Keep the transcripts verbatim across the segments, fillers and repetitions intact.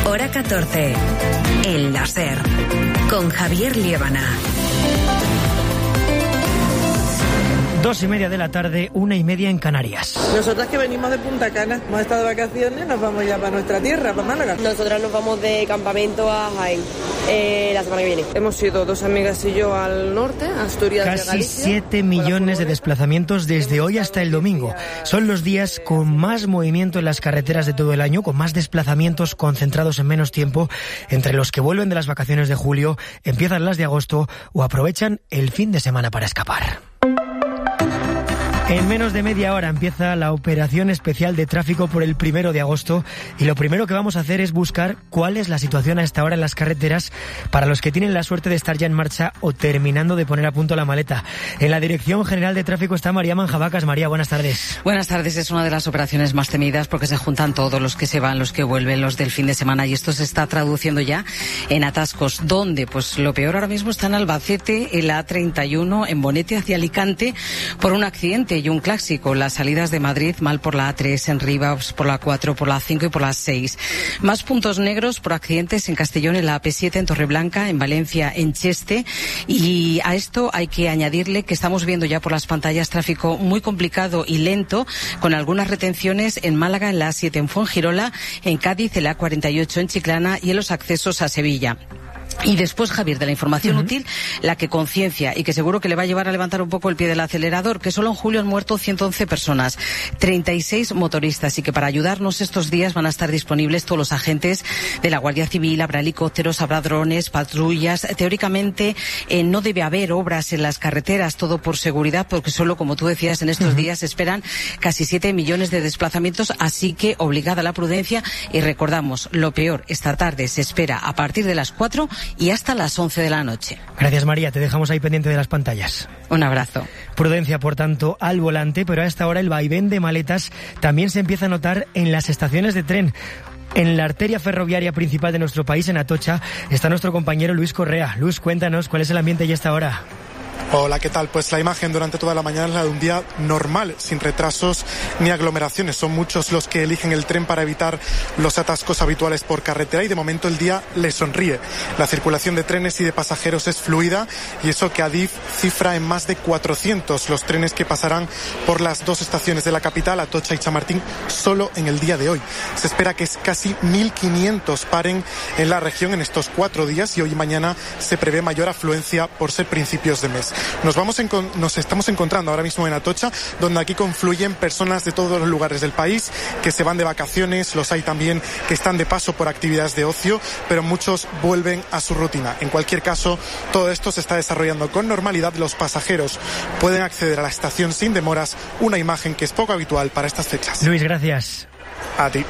Hora catorce. El láser. Con Javier Liébana. Dos y media de la tarde, una y media en Canarias. Nosotras que venimos de Punta Cana, hemos estado de vacaciones, nos vamos ya para nuestra tierra, para Málaga. Nosotras nos vamos de campamento a Jaén eh, la semana que viene. Hemos ido dos amigas y yo al norte, a Asturias y a Galicia. Casi siete millones de desplazamientos desde hoy hasta el domingo. Son los días con más movimiento en las carreteras de todo el año, con más desplazamientos concentrados en menos tiempo, entre los que vuelven de las vacaciones de julio, empiezan las de agosto o aprovechan el fin de semana para escapar. En menos de media hora empieza la operación especial de tráfico por el primero de agosto y lo primero que vamos a hacer es buscar cuál es la situación a esta hora en las carreteras para los que tienen la suerte de estar ya en marcha o terminando de poner a punto la maleta. En la Dirección General de Tráfico está María Manjabacas. María, buenas tardes. Buenas tardes. Es una de las operaciones más temidas porque se juntan todos los que se van, los que vuelven, los del fin de semana, y esto se está traduciendo ya en atascos. ¿Dónde? Pues lo peor ahora mismo está en Albacete, en la A treinta y uno, en Bonete hacia Alicante, por un accidente y un clásico. Las salidas de Madrid mal por la A tres, en Rivas por la cuatro, por la cinco y por la seis. Más puntos negros por accidentes en Castellón, en la A P siete, en Torreblanca, en Valencia, en Cheste. Y a esto hay que añadirle que estamos viendo ya por las pantallas tráfico muy complicado y lento, con algunas retenciones en Málaga, en la A siete, en Fuengirola, en Cádiz, en la A cuarenta y ocho, en Chiclana y en los accesos a Sevilla. Y después, Javier, de la información uh-huh. útil, la que conciencia y que seguro que le va a llevar a levantar un poco el pie del acelerador, que solo en julio han muerto ciento once personas, treinta y seis motoristas, y que para ayudarnos estos días van a estar disponibles todos los agentes de la Guardia Civil. Habrá helicópteros, habrá drones, patrullas. Teóricamente eh, no debe haber obras en las carreteras, todo por seguridad, porque solo, como tú decías, en estos uh-huh. días se esperan casi siete millones de desplazamientos, así que obligada la prudencia. Y recordamos, lo peor esta tarde se espera a partir de las cuatro y hasta las once de la noche. Gracias, María. Te dejamos ahí pendiente de las pantallas. Un abrazo. Prudencia, por tanto, al volante, pero a esta hora el vaivén de maletas también se empieza a notar en las estaciones de tren. En la arteria ferroviaria principal de nuestro país, en Atocha, está nuestro compañero Luis Correa. Luis, cuéntanos cuál es el ambiente ya a esta hora. Hola, ¿qué tal? Pues la imagen durante toda la mañana es la de un día normal, sin retrasos ni aglomeraciones. Son muchos los que eligen el tren para evitar los atascos habituales por carretera y de momento el día les sonríe. La circulación de trenes y de pasajeros es fluida y eso que Adif cifra en más de cuatrocientos los trenes que pasarán por las dos estaciones de la capital, Atocha y Chamartín, solo en el día de hoy. Se espera que casi mil quinientos paren en la región en estos cuatro días y hoy y mañana se prevé mayor afluencia por ser principios de mes. Nos vamos en, nos estamos encontrando ahora mismo en Atocha, donde aquí confluyen personas de todos los lugares del país que se van de vacaciones, los hay también que están de paso por actividades de ocio, pero muchos vuelven a su rutina. En cualquier caso, todo esto se está desarrollando con normalidad. Los pasajeros pueden acceder a la estación sin demoras, una imagen que es poco habitual para estas fechas. Luis, gracias. A ti.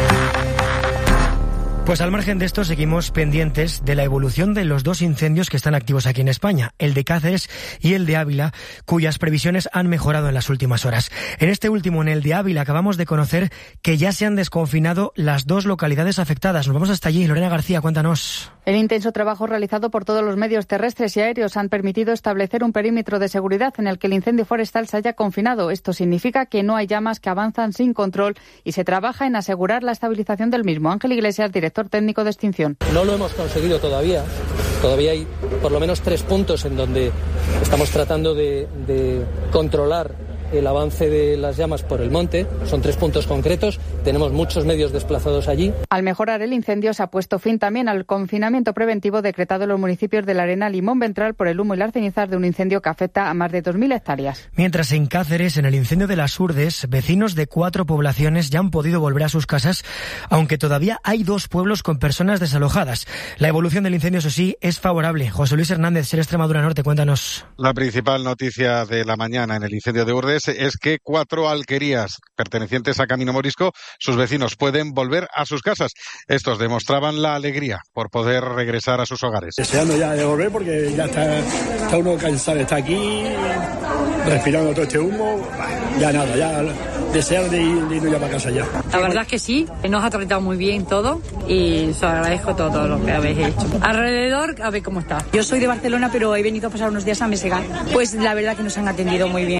Pues al margen de esto, seguimos pendientes de la evolución de los dos incendios que están activos aquí en España, el de Cáceres y el de Ávila, cuyas previsiones han mejorado en las últimas horas. En este último, en el de Ávila, acabamos de conocer que ya se han desconfinado las dos localidades afectadas. Nos vamos hasta allí. Lorena García, cuéntanos. El intenso trabajo realizado por todos los medios terrestres y aéreos han permitido establecer un perímetro de seguridad en el que el incendio forestal se haya confinado. Esto significa que no hay llamas que avanzan sin control y se trabaja en asegurar la estabilización del mismo. Ángel Iglesias, director técnico de extinción. No lo hemos conseguido todavía. Todavía hay por lo menos tres puntos en donde estamos tratando de, de controlar el avance de las llamas por el monte. Son tres puntos concretos. Tenemos muchos medios desplazados allí. Al mejorar el incendio se ha puesto fin también al confinamiento preventivo decretado en los municipios de La Arena, Limón Ventral por el humo y las cenizas de un incendio que afecta a más de dos mil hectáreas. Mientras en Cáceres, en el incendio de las Urdes, vecinos de cuatro poblaciones ya han podido volver a sus casas, aunque todavía hay dos pueblos con personas desalojadas. La evolución del incendio, eso sí, es favorable. José Luis Hernández, Ser Extremadura Norte, cuéntanos. La principal noticia de la mañana en el incendio de Urdes es que cuatro alquerías pertenecientes a Camino Morisco, sus vecinos pueden volver a sus casas. Estos demostraban la alegría por poder regresar a sus hogares. Deseando ya de volver porque ya está, está uno cansado, está aquí respirando todo este humo, ya nada, ya desear de ir, de ir ya para casa ya. La verdad es que sí, nos ha tratado muy bien todo y os agradezco todo lo que habéis hecho. Alrededor, a ver cómo está. Yo soy de Barcelona, pero he venido a pasar unos días a Mesegar. Pues la verdad que nos han atendido muy bien.